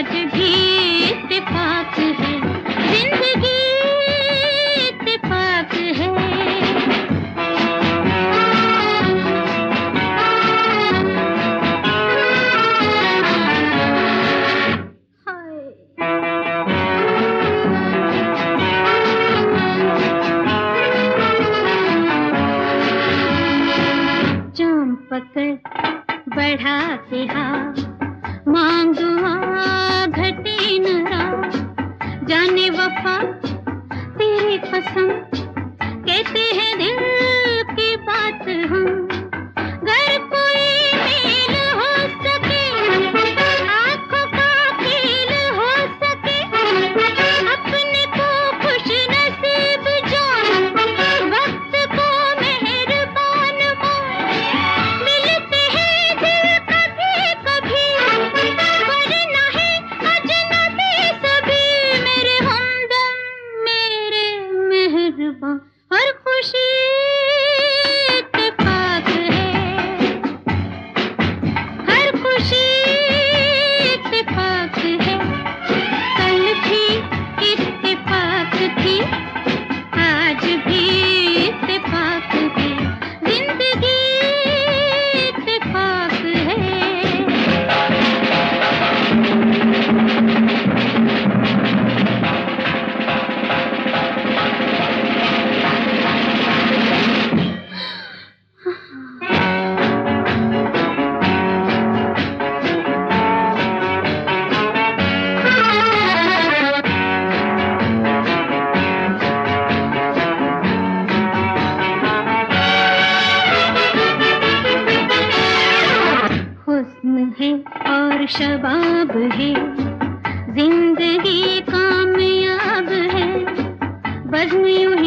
आज भी इत्तेफाक है, जिंदगी इत्तेफाक है। जाम पकड़ बढ़ा के हाँ, मांगुआ घटे न रात, जाने वफा तेरी कसम, कहते हैं दिल की बात हम। घर कोई मेल हो सके, आँखों का खेल हो सके, अपने को खुश नसीब जान, वक्त को मेहरबान मान। मिलते हैं दिल कभी कभी, वरना है अजनबी सभी। मेरे हमदम मेरे मेहरबान, हर खुशी इत्तेफाक है, हर खुशी इत्तेफाक है। कल भी इत्तेफाक थी, आज भी इत्तेफाक है, जिंदगी इत्तेफाक है। हुस्न है और शबाब है, जिंदगी कामयाब है, बज़्म यूं